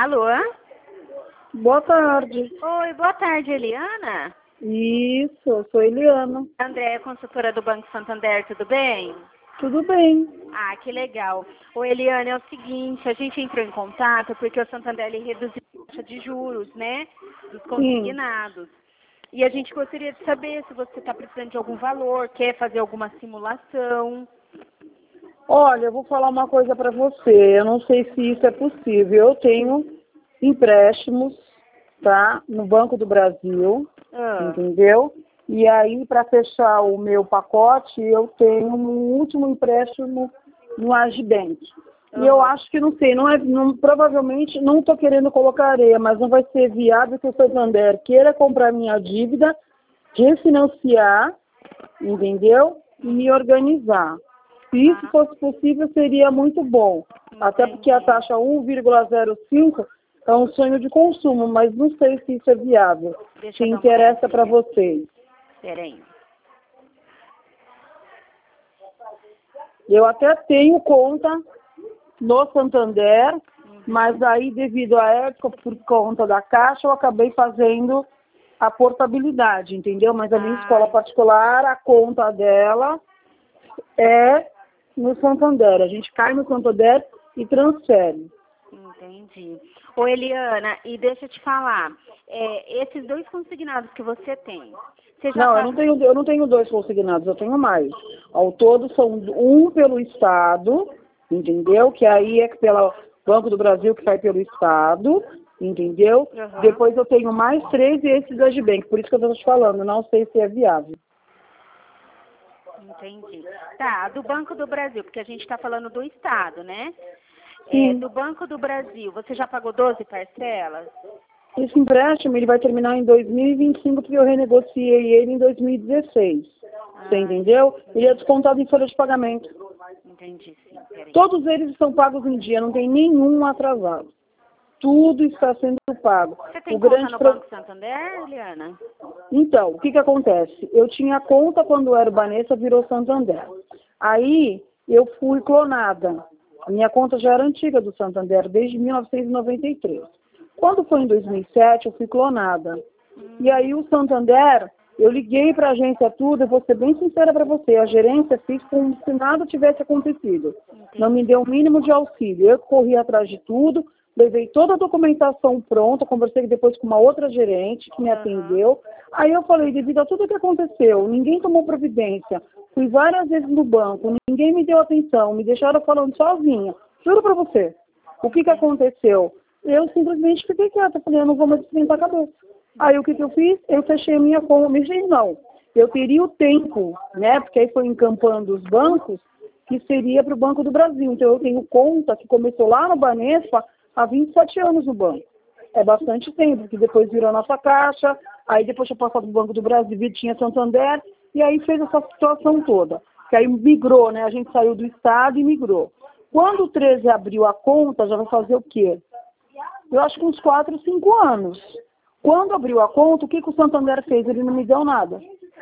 Alô? Boa tarde. Oi, boa tarde, Eliana. Isso, eu sou Eliana. Andréia, consultora do Banco Santander, tudo bem? Tudo bem. Ah, que legal. Ô, Eliana, é o seguinte, a gente entrou em contato porque o Santander ele reduziu a taxa de juros, né, dos consignados. E a gente gostaria de saber se você está precisando de algum valor, quer fazer alguma simulação. Olha, eu vou falar uma coisa para você. Eu não sei se isso é possível. Eu tenho empréstimos, tá, no Banco do Brasil, entendeu? E aí, para fechar o meu pacote, eu tenho um último empréstimo no Agibank. E eu acho que, não sei, provavelmente não estou querendo colocar areia, mas não vai ser viável que o Santander queira comprar minha dívida, refinanciar, entendeu? E me organizar. Se isso fosse possível, seria muito bom. Até porque a taxa 1,05 é um sonho de consumo, mas não sei se isso é viável. Se interessa para vocês. Peraí. Eu até tenho conta no Santander, mas aí, devido à época, por conta da Caixa, eu acabei fazendo a portabilidade, entendeu? Mas a minha escola particular, a conta dela é no Santander. A gente cai no Santander e transfere. Entendi. Ô, Eliana, e deixa eu te falar, esses dois consignados que você tem, você já Não, eu não tenho dois consignados, eu tenho mais. Ao todo são um pelo Estado, entendeu? Que aí é pelo Banco do Brasil que sai pelo Estado, entendeu? Depois eu tenho mais 3 e esses da Agibank, por isso que eu estou te falando, não sei se é viável. Entendi. Tá, do Banco do Brasil, porque a gente está falando do Estado, né? Do Banco do Brasil, você já pagou 12 parcelas? Esse empréstimo ele vai terminar em 2025, porque eu renegociei ele em 2016. Você entendeu? Ele é descontado em folha de pagamento. Entendi, sim. Peraí. Todos eles estão pagos em dia, não tem nenhum atrasado. Tudo está sendo pago. Você tem conta no Banco Santander, Eliana? Então, o que acontece? Eu tinha conta quando era Banessa, virou Santander. Aí, eu fui clonada. A minha conta já era antiga do Santander, desde 1993. Quando foi em 2007, eu fui clonada. E aí, o Santander, eu liguei para a agência tudo, eu vou ser bem sincera para você, a gerência fez como se nada tivesse acontecido. Não me deu o mínimo de auxílio. Eu corri atrás de tudo, levei toda a documentação pronta, conversei depois com uma outra gerente que me atendeu. Aí eu falei, devido a tudo que aconteceu, ninguém tomou providência. Fui várias vezes no banco, ninguém me deu atenção, me deixaram falando sozinha. Juro pra você. O que aconteceu? Eu simplesmente fiquei quieta, falei, eu não vou mais esquentar a cabeça. Aí o que eu fiz? Eu fechei a minha conta, não. Eu teria o tempo, né, porque aí foi encampando os bancos, que seria para o Banco do Brasil. Então eu tenho conta que começou lá no Banespa, há 27 anos no banco. É bastante tempo, que depois virou a nossa Caixa, aí depois eu passava do Banco do Brasil, tinha Santander, e aí fez essa situação toda. Que aí migrou, né? A gente saiu do Estado e migrou. Quando o 13 abriu a conta, já vai fazer o quê? Eu acho que uns 4, 5 anos. Quando abriu a conta, o que o Santander fez? Ele não me deu nada.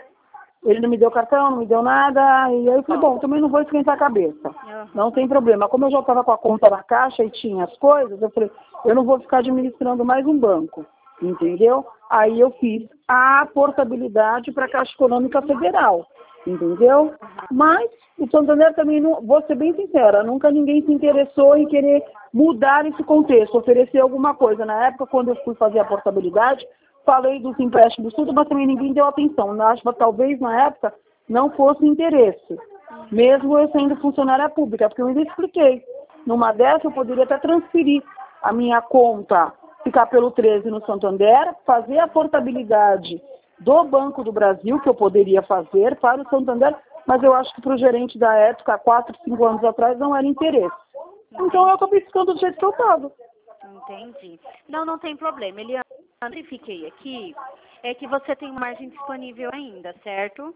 Ele não me deu cartão, não me deu nada, e aí eu falei, bom, também não vou esquentar a cabeça. Não tem problema. Como eu já estava com a conta na Caixa e tinha as coisas, eu falei, eu não vou ficar administrando mais um banco, entendeu? Aí eu fiz a portabilidade para a Caixa Econômica Federal, entendeu? Mas o Santander também, não, vou ser bem sincera, nunca ninguém se interessou em querer mudar esse contexto, oferecer alguma coisa. Na época, quando eu fui fazer a portabilidade, falei dos empréstimos, tudo, mas também ninguém deu atenção. Eu acho que talvez na época não fosse interesse, mesmo eu sendo funcionária pública, porque eu ainda expliquei. Numa dessa eu poderia até transferir a minha conta, ficar pelo 13 no Santander, fazer a portabilidade do Banco do Brasil, que eu poderia fazer para o Santander, mas eu acho que para o gerente da época, há 4, 5 anos atrás, não era interesse. Então eu acabei ficando do jeito que eu estava. Entendi. Não tem problema. Eliana, eu verifiquei aqui, é que você tem uma margem disponível ainda, certo?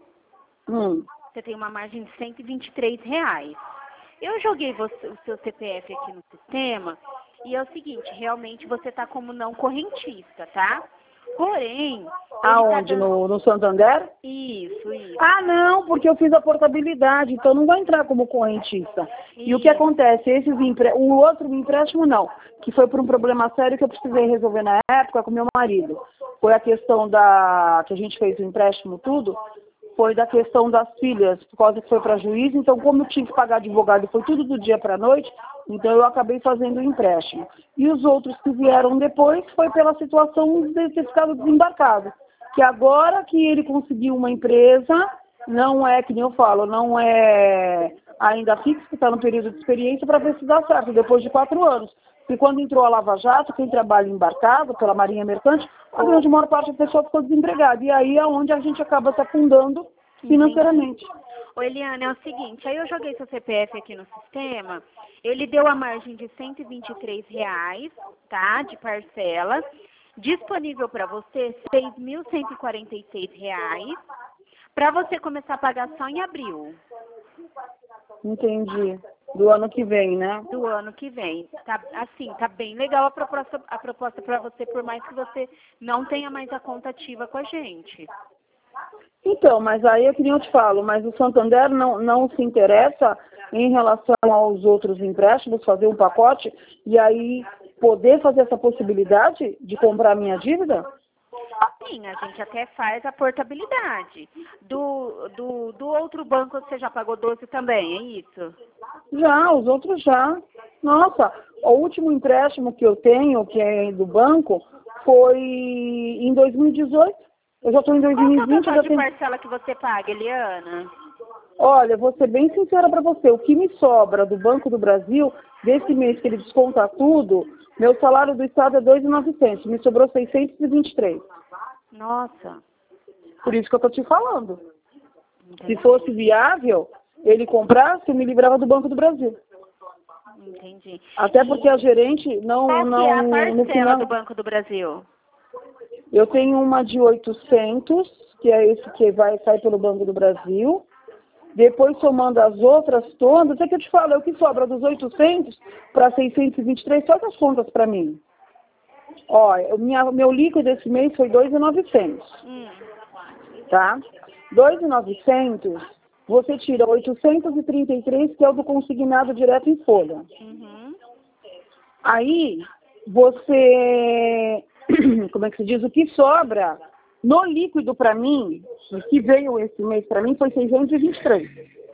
Você tem uma margem de R$ 123. Eu joguei o seu CPF aqui no sistema e é o seguinte, realmente você está como não correntista, tá? Porém, Aonde? No Santander? Isso. Ah, não, porque eu fiz a portabilidade, então não vai entrar como correntista. E o que Isso. acontece? O outro empréstimo não, que foi por um problema sério que eu precisei resolver na época com meu marido. Foi a questão que a gente fez o empréstimo tudo, foi da questão das filhas, por causa que foi para juiz, então como eu tinha que pagar advogado, foi tudo do dia para a noite, então eu acabei fazendo o empréstimo. E os outros que vieram depois foi pela situação de ter ficado desembarcado. Que agora que ele conseguiu uma empresa, não é, que nem eu falo, não é ainda fixo, está no período de experiência para ver se dá certo, depois de 4 anos. E quando entrou a Lava Jato, quem trabalha embarcado pela Marinha Mercante, a grande maior parte da pessoa ficou desempregada. E aí é onde a gente acaba se afundando financeiramente. Ô, Eliane, é o seguinte, aí eu joguei seu CPF aqui no sistema, ele deu a margem de R$ 123, tá, de parcela, disponível para você R$ 6.146, para você começar a pagar só em abril. Entendi. Do ano que vem, né? Do ano que vem. Tá, assim, tá bem legal a proposta para você, por mais que você não tenha mais a conta ativa com a gente. Então, mas aí é que nem eu te falo, mas o Santander não se interessa em relação aos outros empréstimos, fazer um pacote e aí poder fazer essa possibilidade de comprar minha dívida? Sim, a gente até faz a portabilidade. Do outro banco você já pagou 12 também, é isso? Já, os outros já. Nossa, o último empréstimo que eu tenho, que é do banco, foi em 2018. Eu já estou em Qual que é o 2020. total Eu já de tenho... parcela que você paga, Eliana? Olha, vou ser bem sincera para você. O que me sobra do Banco do Brasil, desse mês que ele desconta tudo, meu salário do Estado é 2.900. Me sobrou 623. Nossa. Por isso que eu estou te falando. Entendi. Se fosse viável, ele comprasse, eu me livrava do Banco do Brasil. Entendi. Até porque a gerente não... Qual que é a no parcela final, do Banco do Brasil? eu tenho uma de 800, que é esse que vai sair pelo Banco do Brasil. Depois, somando as outras todas, é que eu te falo, é o que sobra dos 800 para 623, faz as contas para mim. Ó, meu líquido esse mês foi 2.900, tá? 2.900, você tira 833, que é o do consignado direto em folha. Uhum. Aí, você, como é que se diz, o que sobra no líquido para mim, o que veio esse mês para mim foi 623.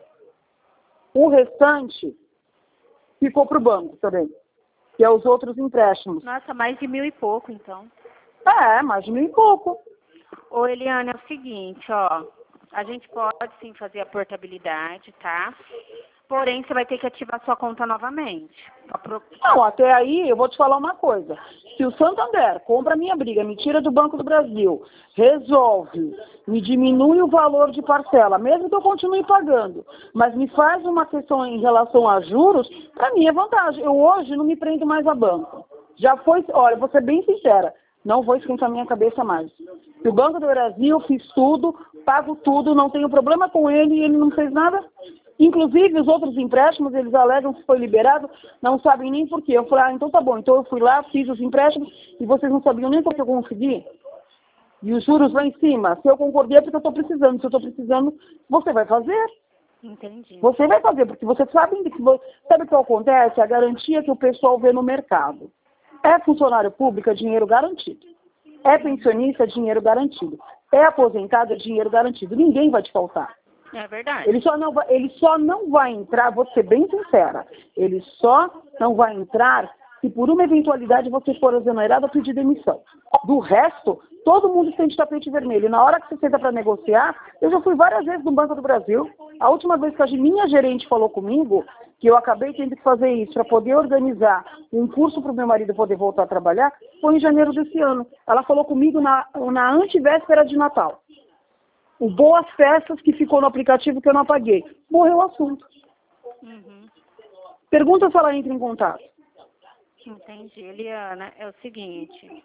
O restante ficou para o banco também, que é os outros empréstimos. Nossa, mais de 1.000 e pouco, então. É, mais de 1.000 e pouco. Ô, Eliane, é o seguinte, ó. A gente pode sim fazer a portabilidade, tá? Porém, você vai ter que ativar sua conta novamente. Não, até aí eu vou te falar uma coisa. Se o Santander compra minha briga, me tira do Banco do Brasil, resolve, me diminui o valor de parcela, mesmo que eu continue pagando, mas me faz uma questão em relação a juros, para mim é vantagem. Eu hoje não me prendo mais a banco. Já foi, olha, vou ser bem sincera, não vou esquentar minha cabeça mais. Se o Banco do Brasil, fiz tudo, pago tudo, não tenho problema com ele e ele não fez nada. Inclusive, os outros empréstimos, eles alegam que foi liberado, não sabem nem por quê. Eu falei, então tá bom, então eu fui lá, fiz os empréstimos e vocês não sabiam nem porque eu consegui. E os juros lá em cima. Se eu concordei é porque eu estou precisando. Se eu estou precisando, você vai fazer. Entendi. Você vai fazer, porque você sabe sabe o que acontece? A garantia que o pessoal vê no mercado. É funcionário público, é dinheiro garantido. É pensionista, é dinheiro garantido. É aposentado, é dinheiro garantido. Ninguém vai te faltar. É verdade. Ele só não vai entrar, vou ser bem sincera, ele só não vai entrar se por uma eventualidade você for exonerado ou pedir demissão. Do resto, todo mundo tem de tapete vermelho. E na hora que você senta para negociar, eu já fui várias vezes no Banco do Brasil. A última vez que a minha gerente falou comigo, que eu acabei tendo que fazer isso para poder organizar um curso para o meu marido poder voltar a trabalhar, foi em janeiro desse ano. Ela falou comigo na antevéspera de Natal. O Boas Festas, que ficou no aplicativo que eu não apaguei. Morreu o assunto. Uhum. Pergunta se ela entra em contato. Entendi. Eliana, é o seguinte.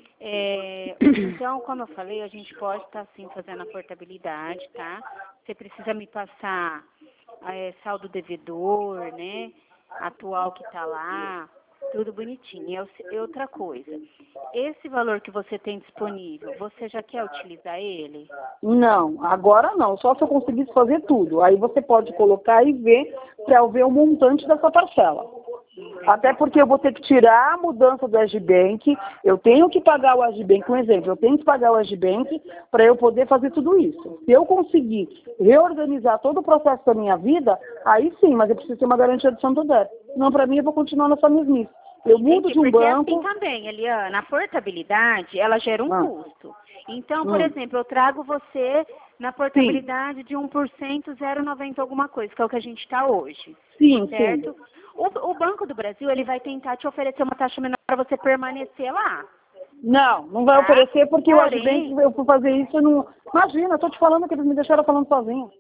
Então, como eu falei, a gente pode estar sim fazendo a portabilidade, tá? Você precisa me passar saldo devedor, né? Atual que está lá. Tudo bonitinho. E outra coisa, esse valor que você tem disponível, você já quer utilizar ele? Não, agora não, só se eu conseguisse fazer tudo. Aí você pode colocar e ver para eu ver o montante dessa parcela. Até porque eu vou ter que tirar a mudança do Agibank, eu tenho que pagar o Agibank, um exemplo, eu tenho que pagar o Agibank para eu poder fazer tudo isso. Se eu conseguir reorganizar todo o processo da minha vida, aí sim, mas eu preciso ter uma garantia do Santander. Não, para mim eu vou continuar nessa mesmice. Eu mudo de um Porque banco... assim também, Eliana, a portabilidade, ela gera um custo. Então, por exemplo, eu trago você na portabilidade de 1%, 0,90 alguma coisa, que é o que a gente está hoje. Sim, certo? sim. O Banco do Brasil, ele vai tentar te oferecer uma taxa menor para você permanecer lá. Não vai oferecer porque o Agibank, Porém, eu fui fazer isso, eu não... Imagina, eu tô te falando que eles me deixaram falando sozinho.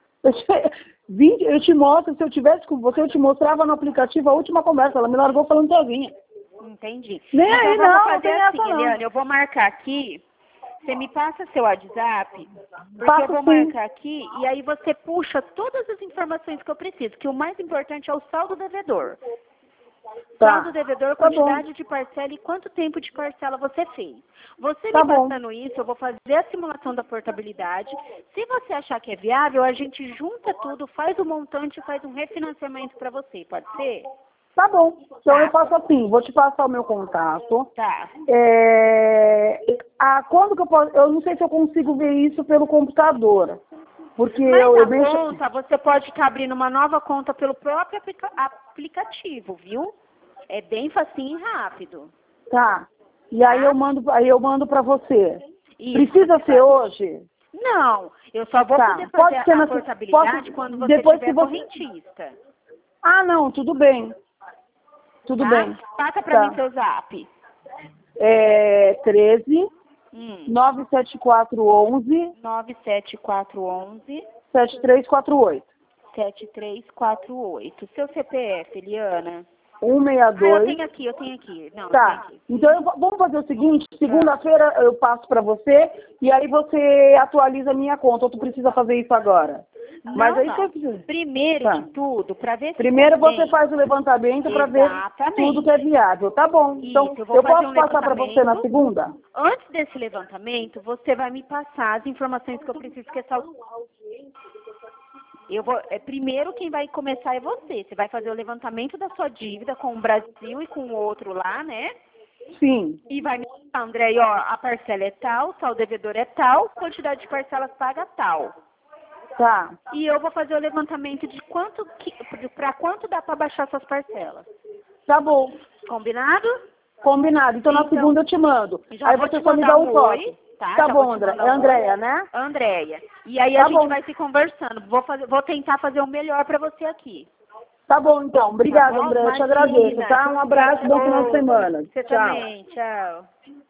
Eu te mostro, se eu tivesse com você, eu te mostrava no aplicativo a última conversa, ela me largou falando sozinha. Entendi. Nem então, aí vamos não fazer tem assim, essa não. Eliane, eu vou marcar aqui, você me passa seu WhatsApp, porque Faço eu vou sim. marcar aqui, e aí você puxa todas as informações que eu preciso, que o mais importante é o saldo devedor. Tá. Saldo devedor, Tá bom. quantidade de parcela e quanto tempo de parcela você fez. Você Tá me bom. passando isso, eu vou fazer a simulação da portabilidade. Se você achar que é viável, a gente junta tudo, faz o montante e faz um refinanciamento para você, pode ser? Tá bom. Então Tá. eu faço assim, vou te passar o meu contato. Tá. Quando que eu posso... Eu não sei se eu consigo ver isso pelo computador. Porque Mas eu a mexo... conta, você pode estar abrindo uma nova conta pelo próprio aplicativo, viu? É bem facinho e rápido. Tá. E aí eu mando para você. Isso, Precisa você ser vai- hoje? Não, eu só vou Tá. poder Pode fazer ser a na... portabilidade quando você Depois tiver que você... correntista. Ah, não, tudo bem. Tudo Tá? bem. Passa pra Tá. mim seu zap. 13 Hum. 97411 97411 7348. 7348. Seu CPF, Eliana? Ah, 162. eu tenho aqui. Não, eu tenho Tá. aqui. Então vamos fazer o seguinte, segunda-feira eu passo para você e aí você atualiza a minha conta. Ou tu precisa fazer isso agora? Mas aí você precisa. Primeiro Tá. de tudo, para ver se Primeiro você convém. faz o levantamento para ver Exatamente. tudo que é viável. Tá bom. Então Isso, eu vou fazer posso um passar para você na levantamento. segunda? Antes desse levantamento, você vai me passar as informações que eu preciso, que é só... primeiro quem vai começar é você. Você vai fazer o levantamento da sua dívida com o Brasil e com o outro lá, né? Sim. E vai me falar, André, ó, a parcela é tal, o devedor é tal, quantidade de parcelas paga tal. Tá. E eu vou fazer o levantamento de para quanto dá para baixar suas parcelas. Tá bom. Combinado? Combinado. Então na segunda eu te mando. Aí vou você te só me mandar dá um um toque. oi, tá? Tá Já bom, vou te André. mandar É um Andréia, oi. né? Andréia. E aí Tá a gente bom. vai se conversando. Vou tentar fazer o melhor para você aqui. Tá bom, então. Obrigada, Tá bom? André. Eu te Imagina. agradeço, tá? Um abraço, bom final de semana. Você Tchau. também. Tchau.